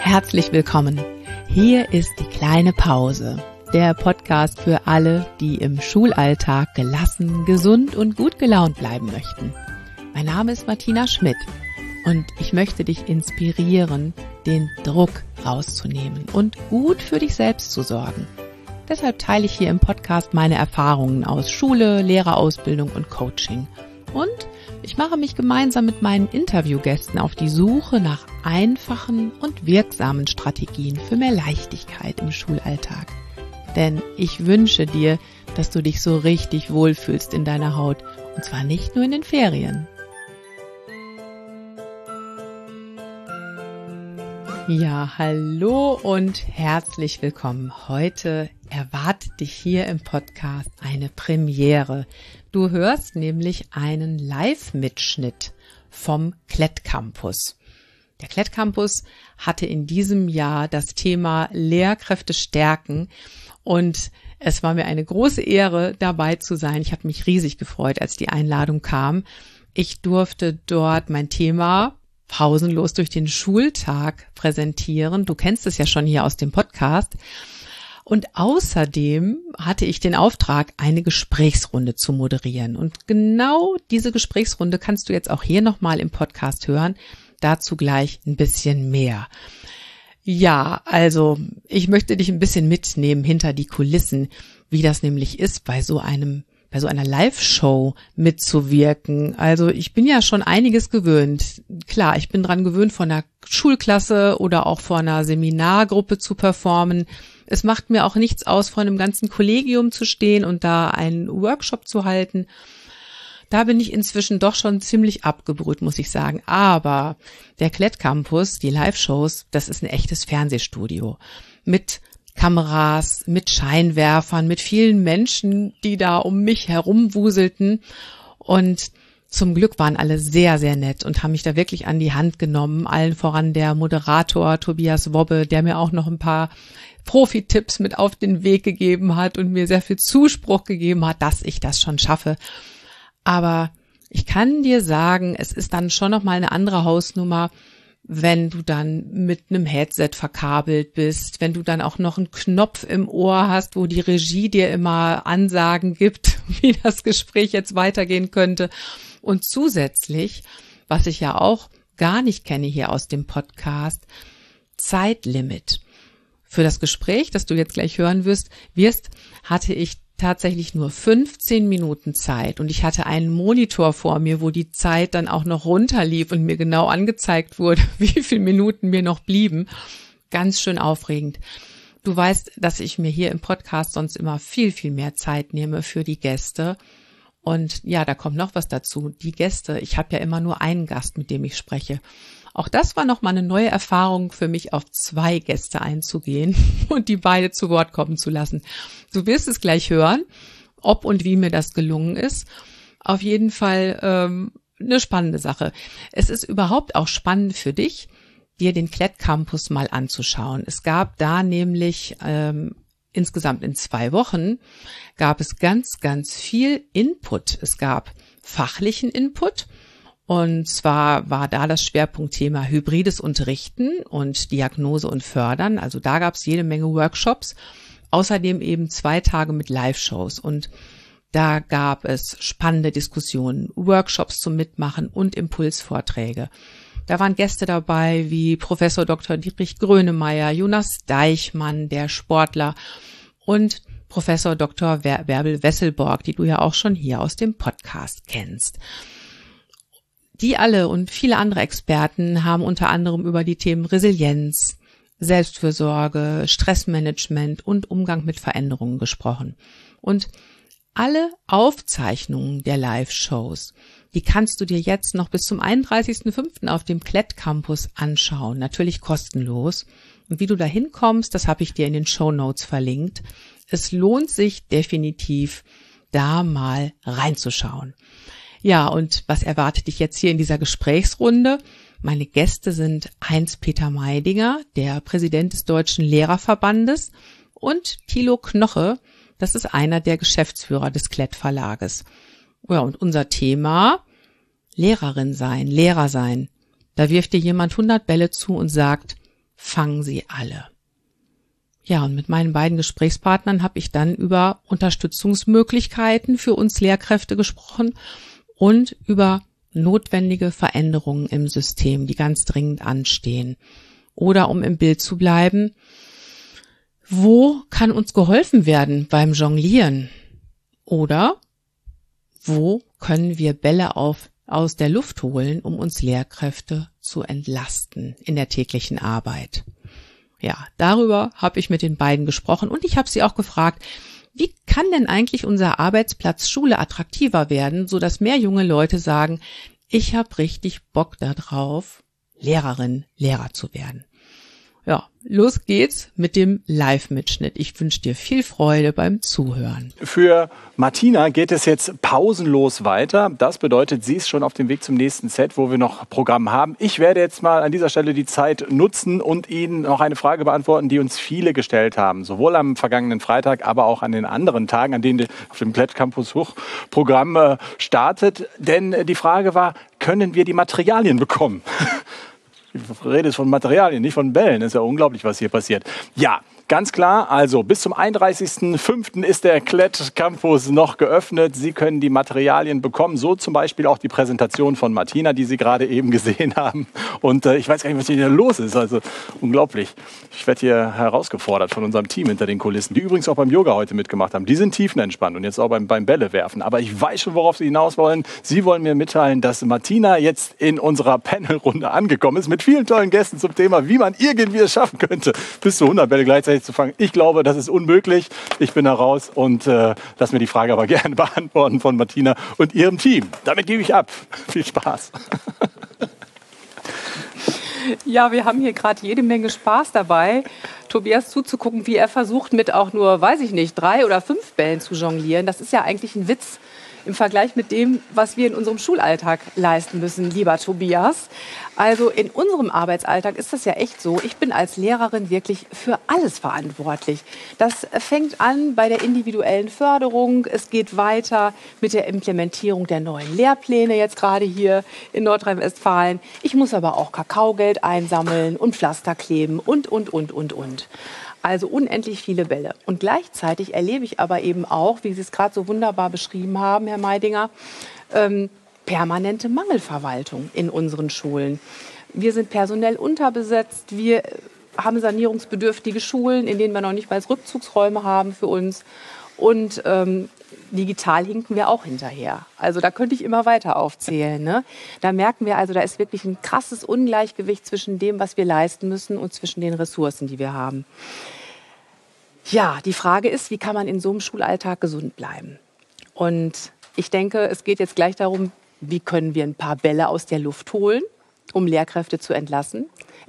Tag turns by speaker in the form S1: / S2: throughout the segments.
S1: Herzlich willkommen. Hier ist die kleine Pause, der Podcast für alle, die im Schulalltag gelassen, gesund und gut gelaunt bleiben möchten. Mein Name ist Martina Schmidt und ich möchte dich inspirieren, den Druck rauszunehmen und gut für dich selbst zu sorgen. Deshalb teile ich hier im Podcast meine Erfahrungen aus Schule, Lehrerausbildung und Coaching. Und ich mache mich gemeinsam mit meinen Interviewgästen auf die Suche nach einfachen und wirksamen Strategien für mehr Leichtigkeit im Schulalltag. Denn ich wünsche dir, dass du dich so richtig wohlfühlst in deiner Haut, und zwar nicht nur in den Ferien. Ja, hallo und herzlich willkommen. Heute erwartet dich hier im Podcast eine Premiere. Du hörst nämlich einen Live-Mitschnitt vom Klett-Campus. Der Klett-Campus hatte in diesem Jahr das Thema Lehrkräfte stärken und es war mir eine große Ehre, dabei zu sein. Ich habe mich riesig gefreut, als die Einladung kam. Ich durfte dort mein Thema pausenlos durch den Schultag präsentieren. Du kennst es ja schon hier aus dem Podcast. Und außerdem hatte ich den Auftrag, eine Gesprächsrunde zu moderieren. Und genau diese Gesprächsrunde kannst du jetzt auch hier nochmal im Podcast hören. Dazu gleich ein bisschen mehr. Ja, also ich möchte dich ein bisschen mitnehmen hinter die Kulissen, wie das nämlich ist, bei so einer Live-Show mitzuwirken. Also ich bin ja schon einiges gewöhnt. Klar, ich bin dran gewöhnt, vor einer Schulklasse oder auch vor einer Seminargruppe zu performen. Es macht mir auch nichts aus, vor einem ganzen Kollegium zu stehen und da einen Workshop zu halten. Da bin ich inzwischen doch schon ziemlich abgebrüht, muss ich sagen. Aber der Klett-Campus, die Live-Shows, das ist ein echtes Fernsehstudio mit Kameras, mit Scheinwerfern, mit vielen Menschen, die da um mich herum wuselten. Und zum Glück waren alle sehr, sehr nett und haben mich da wirklich an die Hand genommen. Allen voran der Moderator Tobias Wobbe, der mir auch noch ein paar Profi-Tipps mit auf den Weg gegeben hat und mir sehr viel Zuspruch gegeben hat, dass ich das schon schaffe. Aber ich kann dir sagen, es ist dann schon nochmal eine andere Hausnummer, wenn du dann mit einem Headset verkabelt bist, wenn du dann auch noch einen Knopf im Ohr hast, wo die Regie dir immer Ansagen gibt, wie das Gespräch jetzt weitergehen könnte. Und zusätzlich, was ich ja auch gar nicht kenne hier aus dem Podcast, Zeitlimit. Für das Gespräch, das du jetzt gleich hören wirst, hatte ich tatsächlich nur 15 Minuten Zeit und ich hatte einen Monitor vor mir, wo die Zeit dann auch noch runterlief und mir genau angezeigt wurde, wie viele Minuten mir noch blieben. Ganz schön aufregend. Du weißt, dass ich mir hier im Podcast sonst immer viel, viel mehr Zeit nehme für die Gäste. Und ja, da kommt noch was dazu. Die Gäste, ich habe ja immer nur einen Gast, mit dem ich spreche. Auch das war nochmal eine neue Erfahrung für mich, auf 2 Gäste einzugehen und die beide zu Wort kommen zu lassen. Du wirst es gleich hören, ob und wie mir das gelungen ist. Auf jeden Fall eine spannende Sache. Es ist überhaupt auch spannend für dich, dir den Klett-Campus mal anzuschauen. Es gab da nämlich insgesamt in 2 Wochen gab es ganz, ganz viel Input. Es gab fachlichen Input. Und zwar war da das Schwerpunktthema hybrides Unterrichten und Diagnose und Fördern. Also da gab es jede Menge Workshops. Außerdem eben 2 Tage mit Live-Shows. Und da gab es spannende Diskussionen, Workshops zum Mitmachen und Impulsvorträge. Da waren Gäste dabei wie Professor Dr. Dietrich Grönemeyer, Jonas Deichmann, der Sportler, und Professor Dr. Bärbel Wesselborg, die du ja auch schon hier aus dem Podcast kennst. Die alle und viele andere Experten haben unter anderem über die Themen Resilienz, Selbstfürsorge, Stressmanagement und Umgang mit Veränderungen gesprochen. Und alle Aufzeichnungen der Live-Shows, die kannst du dir jetzt noch bis zum 31.05. auf dem Klett-Campus anschauen, natürlich kostenlos. Und wie du da hinkommst, das habe ich dir in den Shownotes verlinkt. Es lohnt sich definitiv, da mal reinzuschauen. Ja, und was erwartet dich jetzt hier in dieser Gesprächsrunde? Meine Gäste sind Heinz-Peter Meidinger, der Präsident des Deutschen Lehrerverbandes, und Thilo Knoche, das ist einer der Geschäftsführer des Klett Verlages. Ja, und unser Thema: Lehrerin sein, Lehrer sein. Da wirft dir jemand 100 Bälle zu und sagt, fangen sie alle. Ja, und mit meinen beiden Gesprächspartnern habe ich dann über Unterstützungsmöglichkeiten für uns Lehrkräfte gesprochen und über notwendige Veränderungen im System, die ganz dringend anstehen. Oder um im Bild zu bleiben, wo kann uns geholfen werden beim Jonglieren? Oder wo können wir Bälle aus der Luft holen, um uns Lehrkräfte zu entlasten in der täglichen Arbeit? Ja, darüber habe ich mit den beiden gesprochen und ich habe sie auch gefragt, wie kann denn eigentlich unser Arbeitsplatz Schule attraktiver werden, sodass mehr junge Leute sagen, ich habe richtig Bock darauf, Lehrerin, Lehrer zu werden. Ja, los geht's mit dem Live-Mitschnitt. Ich wünsche dir viel Freude beim Zuhören.
S2: Für Martina geht es jetzt pausenlos weiter. Das bedeutet, sie ist schon auf dem Weg zum nächsten Set, wo wir noch Programm haben. Ich werde jetzt mal an dieser Stelle die Zeit nutzen und Ihnen noch eine Frage beantworten, die uns viele gestellt haben. Sowohl am vergangenen Freitag, aber auch an den anderen Tagen, an denen auf dem Plätt Campus Hoch Programm startet. Denn die Frage war, können wir die Materialien bekommen? Ich rede von Materialien, nicht von Bällen. Das ist ja unglaublich, was hier passiert. Ja, ganz klar. Also bis zum 31.05. ist der Klett Campus noch geöffnet. Sie können die Materialien bekommen. So zum Beispiel auch die Präsentation von Martina, die Sie gerade eben gesehen haben. Und ich weiß gar nicht, was hier los ist. Also unglaublich. Ich werde hier herausgefordert von unserem Team hinter den Kulissen, die übrigens auch beim Yoga heute mitgemacht haben. Die sind tiefenentspannt und jetzt auch beim Bälle werfen. Aber ich weiß schon, worauf Sie hinaus wollen. Sie wollen mir mitteilen, dass Martina jetzt in unserer Panelrunde angekommen ist mit vielen tollen Gästen zum Thema, wie man irgendwie es schaffen könnte, bis zu 100 Bälle gleichzeitig zu fangen. Ich glaube, das ist unmöglich. Ich bin da raus und lass mir die Frage aber gerne beantworten von Martina und ihrem Team. Damit gebe ich ab. Viel Spaß.
S3: Ja, wir haben hier gerade jede Menge Spaß dabei, Tobias zuzugucken, wie er versucht, mit auch nur, weiß ich nicht, 3 oder 5 Bällen zu jonglieren. Das ist ja eigentlich ein Witz im Vergleich mit dem, was wir in unserem Schulalltag leisten müssen, lieber Tobias. Also in unserem Arbeitsalltag ist das ja echt so. Ich bin als Lehrerin wirklich für alles verantwortlich. Das fängt an bei der individuellen Förderung. Es geht weiter mit der Implementierung der neuen Lehrpläne, jetzt gerade hier in Nordrhein-Westfalen. Ich muss aber auch Kakaogeld einsammeln und Pflaster kleben und. Also unendlich viele Bälle. Und gleichzeitig erlebe ich aber eben auch, wie Sie es gerade so wunderbar beschrieben haben, Herr Meidinger, permanente Mangelverwaltung in unseren Schulen. Wir sind personell unterbesetzt, wir haben sanierungsbedürftige Schulen, in denen wir noch nicht mal Rückzugsräume haben für uns. Und digital hinken wir auch hinterher. Also da könnte ich immer weiter aufzählen. Ne? Da merken wir also, da ist wirklich ein krasses Ungleichgewicht zwischen dem, was wir leisten müssen und zwischen den Ressourcen, die wir haben. Ja, die Frage ist, wie kann man in so einem Schulalltag gesund bleiben? Und ich denke, es geht jetzt gleich darum, wie können wir ein paar Bälle aus der Luft holen, um Lehrkräfte zu entlasten.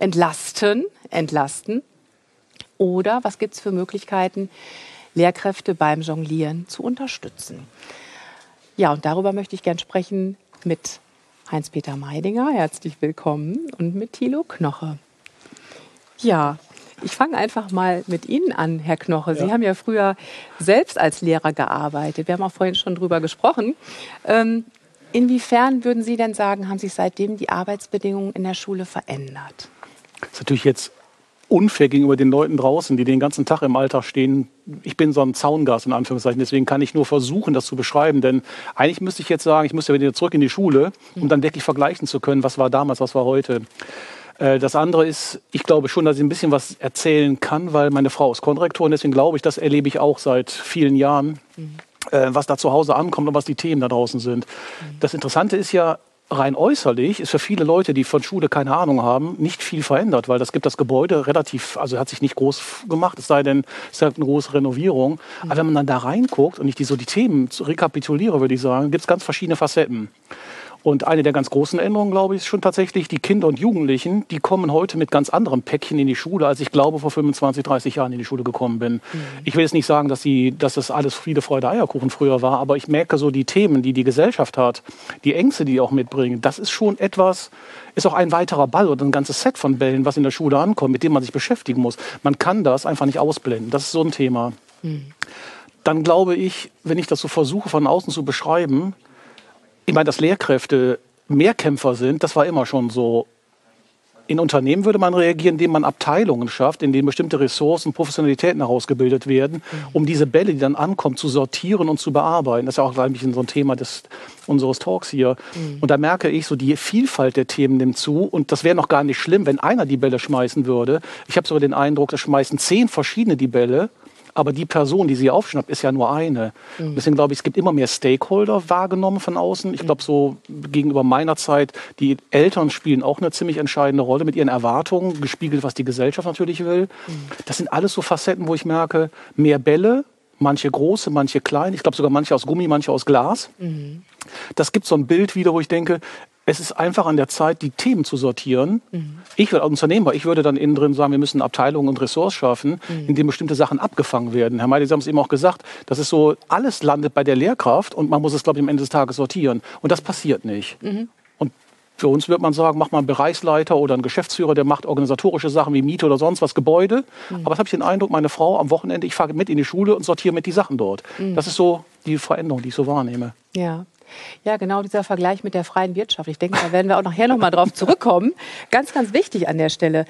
S3: Oder was gibt es für Möglichkeiten, Lehrkräfte beim Jonglieren zu unterstützen? Ja, und darüber möchte ich gern sprechen mit Heinz-Peter Meidinger, herzlich willkommen, und mit Thilo Knoche. Ja, ich fange einfach mal mit Ihnen an, Herr Knoche. Sie haben ja früher selbst als Lehrer gearbeitet. Wir haben auch vorhin schon drüber gesprochen. Inwiefern würden Sie denn sagen, haben sich seitdem die Arbeitsbedingungen in der Schule verändert?
S4: Das ist natürlich jetzt unfair gegenüber den Leuten draußen, die den ganzen Tag im Alltag stehen. Ich bin so ein Zaungast in Anführungszeichen, deswegen kann ich nur versuchen, das zu beschreiben. Denn eigentlich müsste ich jetzt sagen, ich müsste wieder zurück in die Schule, um dann wirklich vergleichen zu können, was war damals, was war heute. Das andere ist, ich glaube schon, dass ich ein bisschen was erzählen kann, weil meine Frau ist Konrektorin, deswegen glaube ich, das erlebe ich auch seit vielen Jahren, was da zu Hause ankommt und was die Themen da draußen sind. Das Interessante ist ja, rein äußerlich ist für viele Leute, die von Schule keine Ahnung haben, nicht viel verändert, weil das gibt das Gebäude relativ, also hat sich nicht groß gemacht, es sei denn, es hat eine große Renovierung. Aber wenn man dann da reinguckt und ich die Themen rekapituliere, würde ich sagen, gibt es ganz verschiedene Facetten. Und eine der ganz großen Änderungen, glaube ich, ist schon tatsächlich, die Kinder und Jugendlichen, die kommen heute mit ganz anderem Päckchen in die Schule, als ich glaube, vor 25, 30 Jahren in die Schule gekommen bin. Ich will jetzt nicht sagen, dass das alles Friede, Freude, Eierkuchen früher war, aber ich merke so die Themen, die die Gesellschaft hat, die Ängste, die auch mitbringen, das ist schon etwas, ist auch ein weiterer Ball oder ein ganzes Set von Bällen, was in der Schule ankommt, mit dem man sich beschäftigen muss. Man kann das einfach nicht ausblenden. Das ist so ein Thema. Dann glaube ich, wenn ich das so versuche von außen zu beschreiben, ich meine, dass Lehrkräfte Mehrkämpfer sind, das war immer schon so In Unternehmen würde man reagieren, indem man Abteilungen schafft, in denen bestimmte Ressourcen, Professionalitäten herausgebildet werden, um diese Bälle, die dann ankommen, zu sortieren und zu bearbeiten. Das ist ja auch eigentlich so ein Thema unseres Talks hier. Und da merke ich, so die Vielfalt der Themen nimmt zu. Und das wäre noch gar nicht schlimm, wenn einer die Bälle schmeißen würde. Ich habe sogar den Eindruck, das schmeißen 10 verschiedene die Bälle. Aber die Person, die sie aufschnappt, ist ja nur eine. Deswegen glaube ich, es gibt immer mehr Stakeholder wahrgenommen von außen. Ich glaube, so gegenüber meiner Zeit, die Eltern spielen auch eine ziemlich entscheidende Rolle mit ihren Erwartungen, gespiegelt, was die Gesellschaft natürlich will. Das sind alles so Facetten, wo ich merke, mehr Bälle, manche große, manche klein. Ich glaube sogar manche aus Gummi, manche aus Glas. Das gibt so ein Bild wieder, wo ich denke, es ist einfach an der Zeit, die Themen zu sortieren. Ich als Unternehmer, ich würde dann innen drin sagen, wir müssen Abteilungen und Ressorts schaffen, in denen bestimmte Sachen abgefangen werden. Herr Meide, Sie haben es eben auch gesagt, das ist so, alles landet bei der Lehrkraft und man muss es, glaube ich, am Ende des Tages sortieren. Und das passiert nicht. Und für uns wird man sagen, macht mal einen Bereichsleiter oder einen Geschäftsführer, der macht organisatorische Sachen wie Miete oder sonst was, Gebäude. Aber das habe ich den Eindruck, meine Frau am Wochenende, ich fahre mit in die Schule und sortiere mit die Sachen dort. Das ist so die Veränderung, die ich so wahrnehme.
S3: Ja. Ja, genau dieser Vergleich mit der freien Wirtschaft. Ich denke, da werden wir auch nachher noch mal drauf zurückkommen. Ganz, ganz wichtig an der Stelle.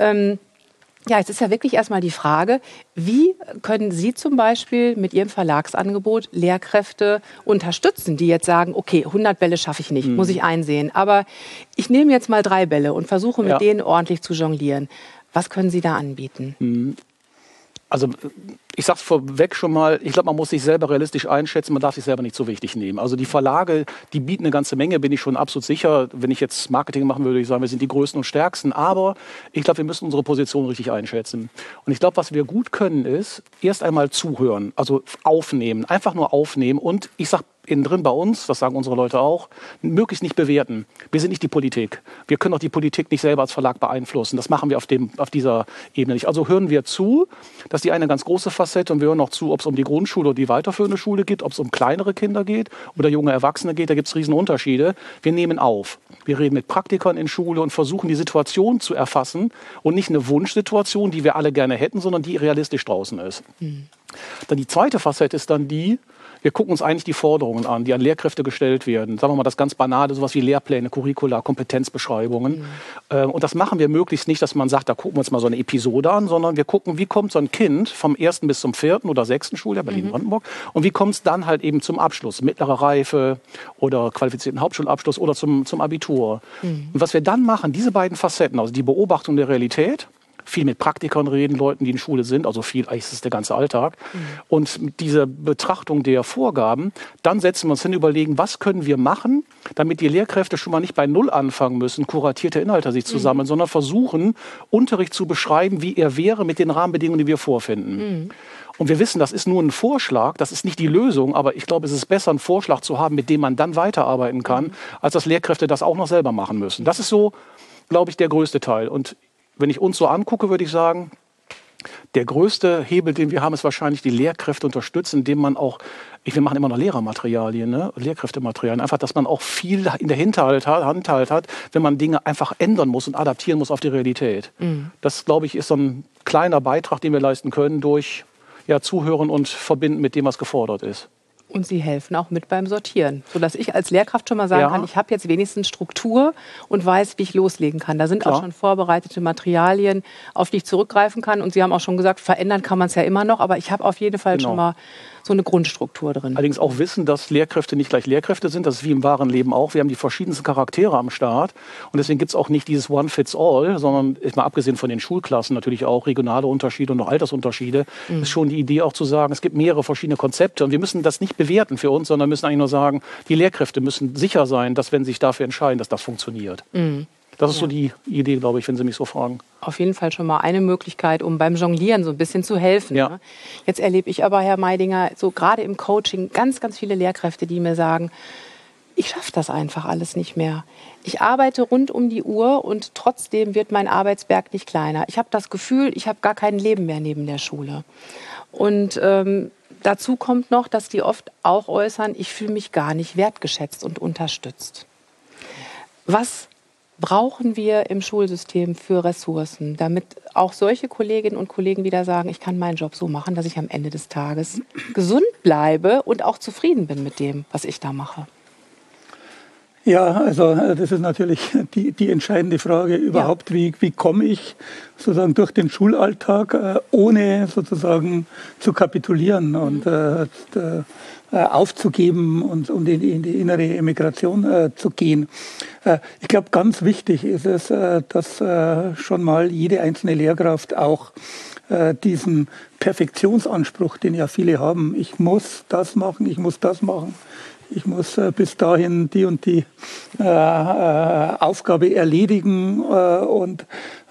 S3: Ja, jetzt ist ja wirklich erstmal die Frage, wie können Sie zum Beispiel mit Ihrem Verlagsangebot Lehrkräfte unterstützen, die jetzt sagen, okay, 100 Bälle schaffe ich nicht, muss ich einsehen. Aber ich nehme jetzt mal 3 Bälle und versuche mit denen ordentlich zu jonglieren. Was können Sie da anbieten?
S4: Also ich sage es vorweg schon mal, ich glaube, man muss sich selber realistisch einschätzen, man darf sich selber nicht so wichtig nehmen. Also die Verlage, die bieten eine ganze Menge, bin ich schon absolut sicher. Wenn ich jetzt Marketing machen würde, würde ich sagen, wir sind die Größten und Stärksten. Aber ich glaube, wir müssen unsere Position richtig einschätzen. Und ich glaube, was wir gut können, ist erst einmal zuhören, also aufnehmen, einfach nur aufnehmen. Und ich sage innen drin bei uns, das sagen unsere Leute auch, möglichst nicht bewerten. Wir sind nicht die Politik. Wir können auch die Politik nicht selber als Verlag beeinflussen. Das machen wir auf dieser Ebene nicht. Also hören wir zu, das ist die eine ganz große Facette, und wir hören auch zu, ob es um die Grundschule oder die weiterführende Schule geht, ob es um kleinere Kinder geht oder junge Erwachsene geht, da gibt es Riesenunterschiede. Wir nehmen auf. Wir reden mit Praktikern in Schule und versuchen, die Situation zu erfassen und nicht eine Wunschsituation, die wir alle gerne hätten, sondern die realistisch draußen ist. Dann die zweite Facette ist dann die, wir gucken uns eigentlich die Forderungen an, die an Lehrkräfte gestellt werden. Sagen wir mal das ganz Banale, sowas wie Lehrpläne, Curricula, Kompetenzbeschreibungen. Und das machen wir möglichst nicht, dass man sagt, da gucken wir uns mal so eine Episode an, sondern wir gucken, wie kommt so ein Kind vom 1. bis zum 4. oder 6. Schuljahr, Berlin-Brandenburg, und wie kommt es dann halt eben zum Abschluss, mittlere Reife oder qualifizierten Hauptschulabschluss oder zum Abitur. Und was wir dann machen, diese beiden Facetten, also die Beobachtung der Realität, viel mit Praktikern reden, Leuten, die in Schule sind, also viel, eigentlich ist es der ganze Alltag. Und mit dieser Betrachtung der Vorgaben, dann setzen wir uns hin und überlegen, was können wir machen, damit die Lehrkräfte schon mal nicht bei Null anfangen müssen, kuratierte Inhalte sich zu sammeln, sondern versuchen, Unterricht zu beschreiben, wie er wäre mit den Rahmenbedingungen, die wir vorfinden. Und wir wissen, das ist nur ein Vorschlag, das ist nicht die Lösung, aber ich glaube, es ist besser, einen Vorschlag zu haben, mit dem man dann weiterarbeiten kann, als dass Lehrkräfte das auch noch selber machen müssen. Das ist so, glaube ich, der größte Teil. Und wenn ich uns so angucke, würde ich sagen, der größte Hebel, den wir haben, ist wahrscheinlich die Lehrkräfte unterstützen, indem man auch, wir machen immer noch Lehrermaterialien, ne? Lehrkräftematerialien, einfach, dass man auch viel in der Handhalt hat, wenn man Dinge einfach ändern muss und adaptieren muss auf die Realität. Das, glaube ich, ist so ein kleiner Beitrag, den wir leisten können durch Zuhören und Verbinden mit dem, was gefordert ist.
S3: Und Sie helfen auch mit beim Sortieren, sodass ich als Lehrkraft schon mal sagen kann, ich habe jetzt wenigstens Struktur und weiß, wie ich loslegen kann. Da sind auch schon vorbereitete Materialien, auf die ich zurückgreifen kann. Und Sie haben auch schon gesagt, verändern kann man es ja immer noch, aber ich habe auf jeden Fall schon mal so eine Grundstruktur drin. Allerdings
S4: auch wissen, dass Lehrkräfte nicht gleich Lehrkräfte sind. Das ist wie im wahren Leben auch. Wir haben die verschiedensten Charaktere am Start. Und deswegen gibt es auch nicht dieses One-Fits-All, sondern mal abgesehen von den Schulklassen natürlich auch regionale Unterschiede und noch Altersunterschiede, ist schon die Idee auch zu sagen, es gibt mehrere verschiedene Konzepte. Und wir müssen das nicht bewerten für uns, sondern müssen eigentlich nur sagen, die Lehrkräfte müssen sicher sein, dass wenn sie sich dafür entscheiden, dass das funktioniert. Das ist so die Idee, glaube ich, wenn Sie mich so fragen.
S3: Auf jeden Fall schon mal eine Möglichkeit, um beim Jonglieren so ein bisschen zu helfen. Ja. Ne? Jetzt erlebe ich aber, Herr Meidinger, so gerade im Coaching ganz, ganz viele Lehrkräfte, die mir sagen, ich schaffe das einfach alles nicht mehr. Ich arbeite rund um die Uhr und trotzdem wird mein Arbeitsberg nicht kleiner. Ich habe das Gefühl, ich habe gar kein Leben mehr neben der Schule. Und dazu kommt noch, dass die oft auch äußern, ich fühle mich gar nicht wertgeschätzt und unterstützt. Was brauchen wir im Schulsystem für Ressourcen, damit auch solche Kolleginnen und Kollegen wieder sagen, ich kann meinen Job so machen, dass ich am Ende des Tages gesund bleibe und auch zufrieden bin mit dem, was ich da mache?
S5: Ja, also das ist natürlich die entscheidende Frage überhaupt. Ja. Wie komme ich sozusagen durch den Schulalltag, ohne sozusagen zu kapitulieren und aufzugeben und in die innere Emigration zu gehen. Ich glaube, ganz wichtig ist es, dass schon mal jede einzelne Lehrkraft auch diesen Perfektionsanspruch, den ja viele haben, ich muss das machen, ich muss das machen, ich muss bis dahin die und die Aufgabe erledigen und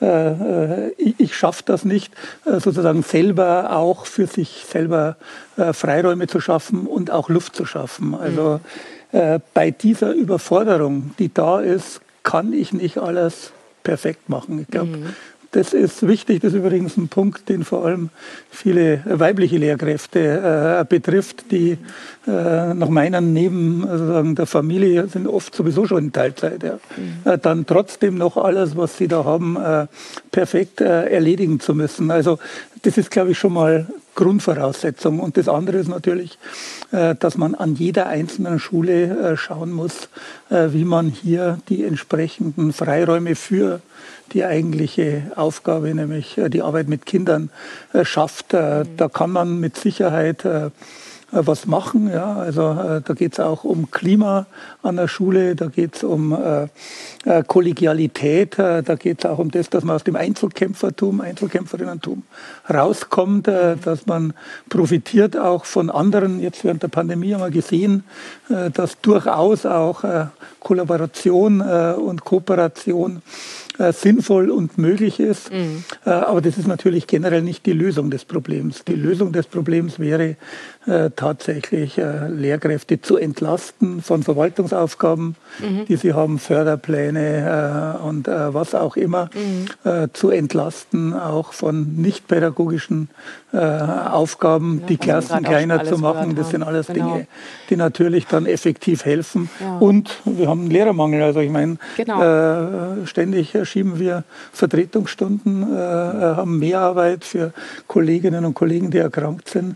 S5: ich schaffe das nicht, sozusagen selber auch für sich selber Freiräume zu schaffen und auch Luft zu schaffen. Also bei dieser Überforderung, die da ist, kann ich nicht alles perfekt machen. Ich glaube, das ist wichtig. Das ist übrigens ein Punkt, den vor allem viele weibliche Lehrkräfte betrifft, die nach meinen neben sozusagen der Familie sind oft sowieso schon in Teilzeit. Ja. Dann trotzdem noch alles, was sie da haben, perfekt erledigen zu müssen. Also das ist, glaube ich, schon mal Grundvoraussetzung. Und das andere ist natürlich, dass man an jeder einzelnen Schule schauen muss, wie man hier die entsprechenden Freiräume für die eigentliche Aufgabe, nämlich die Arbeit mit Kindern, schafft. Da kann man mit Sicherheit was machen. Ja. Also da geht es auch um Klima an der Schule, da geht es um Kollegialität, da geht es auch um das, dass man aus dem Einzelkämpferinnentum rauskommt, dass man profitiert auch von anderen. Jetzt während der Pandemie haben wir gesehen, dass durchaus auch Kollaboration und Kooperation sinnvoll und möglich ist. Aber das ist natürlich generell nicht die Lösung des Problems. Die Lösung des Problems wäre tatsächlich, Lehrkräfte zu entlasten von Verwaltungsaufgaben, die sie haben, Förderpläne und was auch immer, zu entlasten, auch von nicht-pädagogischen Aufgaben, ja, die Klassen kleiner zu machen. Das sind alles Dinge, die natürlich dann effektiv helfen. Ja. Und wir haben einen Lehrermangel. Also ich meine, ständig schieben wir Vertretungsstunden, haben Mehrarbeit für Kolleginnen und Kollegen, die erkrankt sind.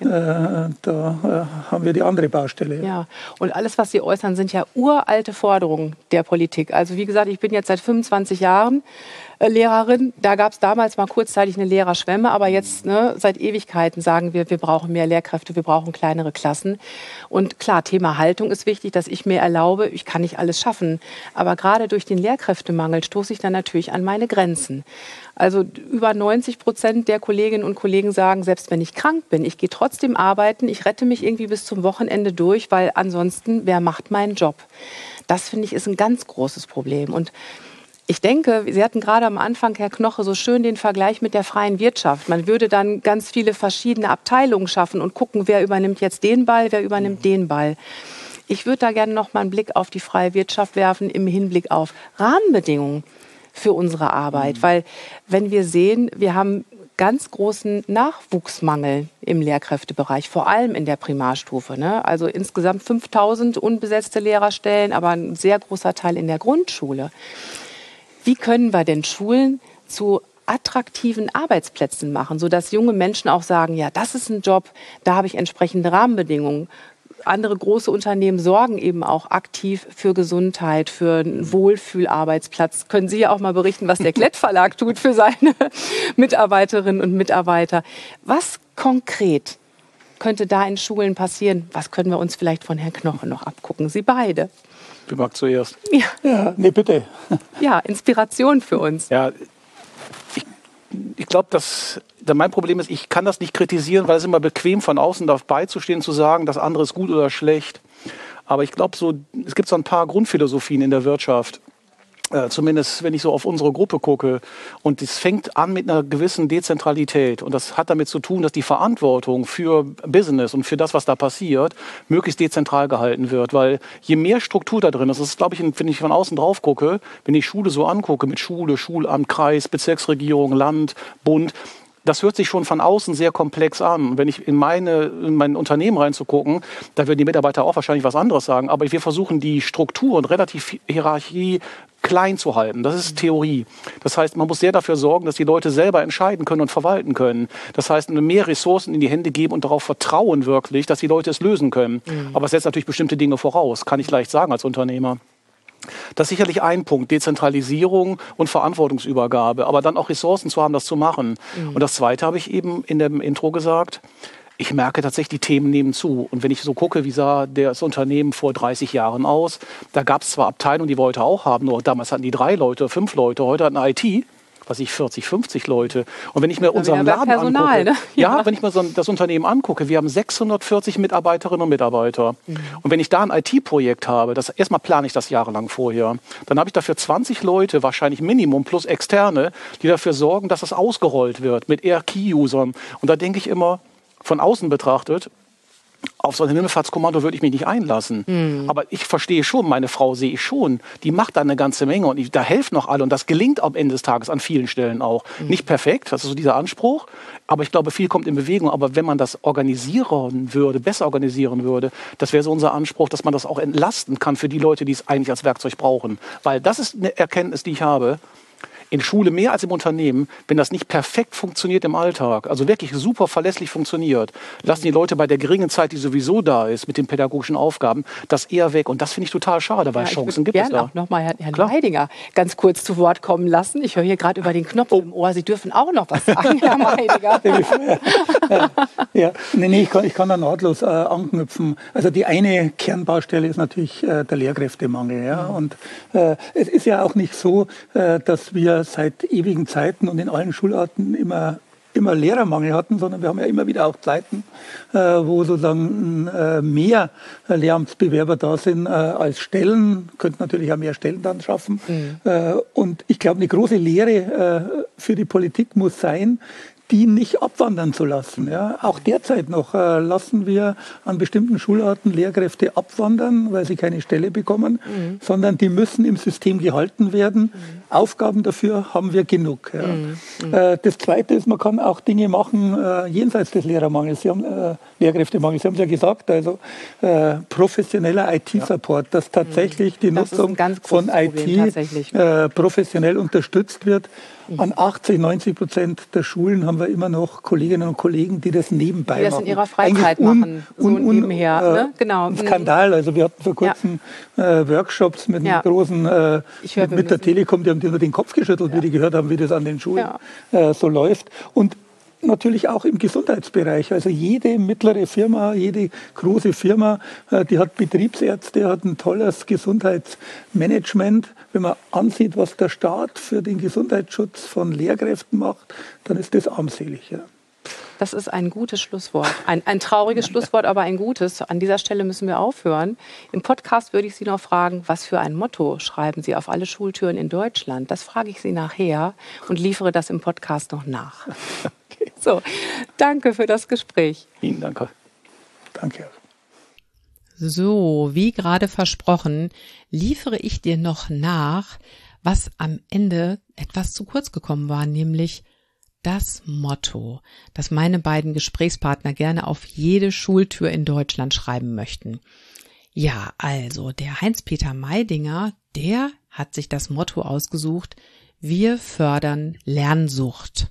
S5: Da haben wir die andere Baustelle.
S3: Ja, und alles, was Sie äußern, sind ja uralte Forderungen der Politik. Also wie gesagt, ich bin jetzt seit 25 Jahren Lehrerin. Da gab es damals mal kurzzeitig eine Lehrerschwemme, aber jetzt seit Ewigkeiten sagen wir brauchen mehr Lehrkräfte, wir brauchen kleinere Klassen. Und klar, Thema Haltung ist wichtig, dass ich mir erlaube, ich kann nicht alles schaffen. Aber gerade durch den Lehrkräftemangel stoße ich dann natürlich an meine Grenzen. Also über 90% der Kolleginnen und Kollegen sagen, selbst wenn ich krank bin, ich gehe trotzdem arbeiten, ich rette mich irgendwie bis zum Wochenende durch, weil ansonsten, wer macht meinen Job? Das, finde ich, ist ein ganz großes Problem. Und ich denke, Sie hatten gerade am Anfang, Herr Knoche, so schön den Vergleich mit der freien Wirtschaft. Man würde dann ganz viele verschiedene Abteilungen schaffen und gucken, wer übernimmt jetzt den Ball, wer übernimmt den Ball. Ich würde da gerne noch mal einen Blick auf die freie Wirtschaft werfen im Hinblick auf Rahmenbedingungen für unsere Arbeit. Weil wenn wir sehen, wir haben ganz großen Nachwuchsmangel im Lehrkräftebereich, vor allem in der Primarstufe. Ne? Also insgesamt 5.000 unbesetzte Lehrerstellen, aber ein sehr großer Teil in der Grundschule. Wie können wir denn Schulen zu attraktiven Arbeitsplätzen machen, sodass junge Menschen auch sagen, ja, das ist ein Job, da habe ich entsprechende Rahmenbedingungen. Andere große Unternehmen sorgen eben auch aktiv für Gesundheit, für einen Wohlfühlarbeitsplatz. Können Sie ja auch mal berichten, was der Klett Verlag tut für seine Mitarbeiterinnen und Mitarbeiter. Was konkret könnte da in Schulen passieren? Was können wir uns vielleicht von Herrn Knoche noch abgucken? Sie beide.
S4: Wer mag zuerst?
S5: Ja, nee, bitte.
S3: Ja, Inspiration für uns.
S4: Ja, ich glaube, dass mein Problem ist, ich kann das nicht kritisieren, weil es immer bequem von außen dabei zu stehen, zu sagen, das andere ist gut oder schlecht. Aber ich glaube, es gibt so ein paar Grundphilosophien in der Wirtschaft. Zumindest, wenn ich so auf unsere Gruppe gucke. Und es fängt an mit einer gewissen Dezentralität. Und das hat damit zu tun, dass die Verantwortung für Business und für das, was da passiert, möglichst dezentral gehalten wird. Weil je mehr Struktur da drin ist, das ist, glaube ich, wenn ich von außen drauf gucke, wenn ich Schule so angucke, mit Schule, Schulamt, Kreis, Bezirksregierung, Land, Bund, das hört sich schon von außen sehr komplex an. Wenn ich in mein Unternehmen reinzugucken, da würden die Mitarbeiter auch wahrscheinlich was anderes sagen. Aber wir versuchen, die Struktur und relativ Hierarchie klein zu halten. Das ist Theorie. Das heißt, man muss sehr dafür sorgen, dass die Leute selber entscheiden können und verwalten können. Das heißt, mehr Ressourcen in die Hände geben und darauf vertrauen wirklich, dass die Leute es lösen können. Aber es setzt natürlich bestimmte Dinge voraus, kann ich leicht sagen als Unternehmer. Das ist sicherlich ein Punkt, Dezentralisierung und Verantwortungsübergabe, aber dann auch Ressourcen zu haben, das zu machen. Und das Zweite habe ich eben in dem Intro gesagt, ich merke tatsächlich, die Themen nehmen zu. Und wenn ich so gucke, wie sah das Unternehmen vor 30 Jahren aus, da gab es zwar Abteilungen, die wir heute auch haben, nur damals hatten die 3 Leute, 5 Leute, heute hatten IT, 40, 50 Leute. Und wenn ich mir unseren Laden
S3: Personal,
S4: angucke,
S3: ne?
S4: wenn ich mir das Unternehmen angucke, wir haben 640 Mitarbeiterinnen und Mitarbeiter. Und wenn ich da ein IT-Projekt habe, erstmal plane ich das jahrelang vorher, dann habe ich dafür 20 Leute, wahrscheinlich Minimum plus Externe, die dafür sorgen, dass es ausgerollt wird mit eher Key-Usern. Und da denke ich immer, von außen betrachtet, auf so ein Himmelfahrtskommando würde ich mich nicht einlassen. Aber ich verstehe schon, meine Frau sehe ich schon, die macht da eine ganze Menge und da helfen noch alle und das gelingt am Ende des Tages an vielen Stellen auch. Nicht perfekt, das ist so dieser Anspruch, aber ich glaube, viel kommt in Bewegung. Aber wenn man das organisieren würde, besser organisieren würde, das wäre so unser Anspruch, dass man das auch entlasten kann für die Leute, die es eigentlich als Werkzeug brauchen. Weil das ist eine Erkenntnis, die ich habe. In Schule mehr als im Unternehmen, wenn das nicht perfekt funktioniert im Alltag, also wirklich super verlässlich funktioniert, lassen die Leute bei der geringen Zeit, die sowieso da ist, mit den pädagogischen Aufgaben, das eher weg. Und das finde ich total schade, weil Chancen gibt es da. Ich würde gerne auch nochmal
S3: Herrn Meidinger ganz kurz zu Wort kommen lassen. Ich höre hier gerade über den Knopf im Ohr. Sie dürfen auch noch was sagen, Herr Meidinger.
S5: Ich kann da nahtlos anknüpfen. Also die eine Kernbaustelle ist natürlich der Lehrkräftemangel. Ja? Und es ist ja auch nicht so, dass wir seit ewigen Zeiten und in allen Schularten immer Lehrermangel hatten, sondern wir haben ja immer wieder auch Zeiten, wo sozusagen mehr Lehramtsbewerber da sind als Stellen, könnten natürlich auch mehr Stellen dann schaffen. Und ich glaube, eine große Lehre für die Politik muss sein, die nicht abwandern zu lassen. Ja. Auch derzeit noch lassen wir an bestimmten Schularten Lehrkräfte abwandern, weil sie keine Stelle bekommen, sondern die müssen im System gehalten werden. Aufgaben dafür haben wir genug. Ja. Das Zweite ist, man kann auch Dinge machen jenseits des Lehrermangels. Lehrkräftemangel, Sie haben es ja gesagt, also professioneller IT-Support, dass tatsächlich die Nutzung von IT professionell unterstützt wird. An 80-90% der Schulen haben wir immer noch Kolleginnen und Kollegen, die das nebenbei machen. Die das
S3: in ihrer Freizeit machen, so nebenher. Ne? Genau.
S5: Ein Skandal. Also wir hatten vor kurzem Workshops mit einem großen, mit der Telekom, die haben nur den Kopf geschüttelt, wie die gehört haben, wie das an den Schulen so läuft. Und natürlich auch im Gesundheitsbereich. Also jede mittlere Firma, jede große Firma, die hat Betriebsärzte, hat ein tolles Gesundheitsmanagement. Wenn man ansieht, was der Staat für den Gesundheitsschutz von Lehrkräften macht, dann ist das armselig. Ja.
S3: Das ist ein gutes Schlusswort. Ein trauriges Schlusswort, aber ein gutes. An dieser Stelle müssen wir aufhören. Im Podcast würde ich Sie noch fragen, was für ein Motto schreiben Sie auf alle Schultüren in Deutschland? Das frage ich Sie nachher und liefere das im Podcast noch nach. Okay. So, danke für das Gespräch.
S4: Ihnen danke.
S5: Danke.
S1: So, wie gerade versprochen, liefere ich dir noch nach, was am Ende etwas zu kurz gekommen war, nämlich das Motto, das meine beiden Gesprächspartner gerne auf jede Schultür in Deutschland schreiben möchten. Ja, also der Heinz-Peter Meidinger, der hat sich das Motto ausgesucht: Wir fördern Lernsucht.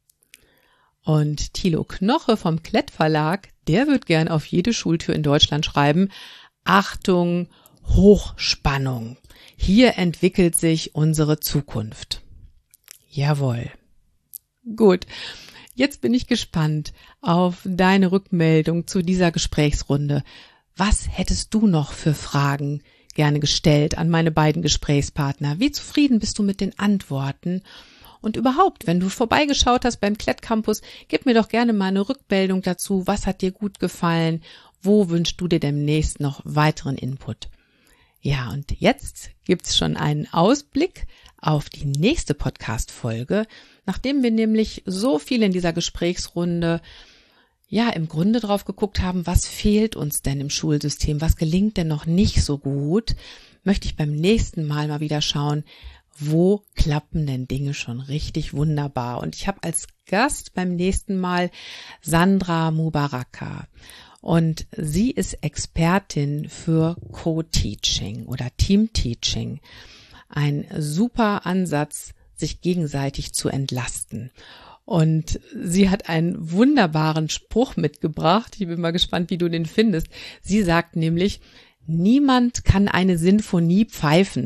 S1: Und Thilo Knoche vom Klett Verlag, der wird gern auf jede Schultür in Deutschland schreiben: Achtung, Hochspannung. Hier entwickelt sich unsere Zukunft. Jawohl. Gut, jetzt bin ich gespannt auf deine Rückmeldung zu dieser Gesprächsrunde. Was hättest du noch für Fragen gerne gestellt an meine beiden Gesprächspartner? Wie zufrieden bist du mit den Antworten? Und überhaupt, wenn du vorbeigeschaut hast beim Klett Campus, gib mir doch gerne mal eine Rückmeldung dazu. Was hat dir gut gefallen? Wo wünschst du dir demnächst noch weiteren Input? Ja, und jetzt gibt's schon einen Ausblick auf die nächste Podcast-Folge, nachdem wir nämlich so viel in dieser Gesprächsrunde im Grunde drauf geguckt haben, was fehlt uns denn im Schulsystem, was gelingt denn noch nicht so gut, möchte ich beim nächsten Mal wieder schauen, wo klappen denn Dinge schon richtig wunderbar. Und ich habe als Gast beim nächsten Mal Sandra Mubaraka. Und sie ist Expertin für Co-Teaching oder Team-Teaching. Ein super Ansatz, sich gegenseitig zu entlasten. Und sie hat einen wunderbaren Spruch mitgebracht. Ich bin mal gespannt, wie du den findest. Sie sagt nämlich: Niemand kann eine Sinfonie pfeifen,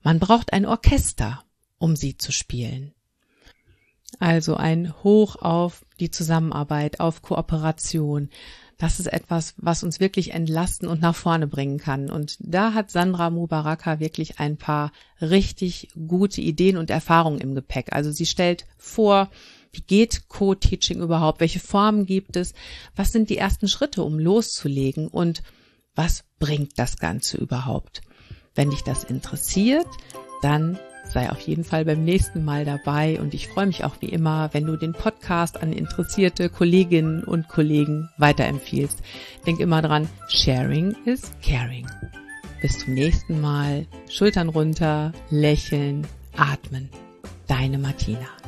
S1: Man braucht ein Orchester, um sie zu spielen. Also ein Hoch auf die Zusammenarbeit, auf Kooperation. Das ist etwas, was uns wirklich entlasten und nach vorne bringen kann. Und da hat Sandra Mubaraka wirklich ein paar richtig gute Ideen und Erfahrungen im Gepäck. Also sie stellt vor, wie geht Co-Teaching überhaupt? Welche Formen gibt es? Was sind die ersten Schritte, um loszulegen? Und was bringt das Ganze überhaupt? Wenn dich das interessiert, dann sei auf jeden Fall beim nächsten Mal dabei. Und ich freue mich auch wie immer, wenn du den Podcast an interessierte Kolleginnen und Kollegen weiterempfiehlst. Denk immer dran, sharing is caring. Bis zum nächsten Mal. Schultern runter, lächeln, atmen. Deine Martina.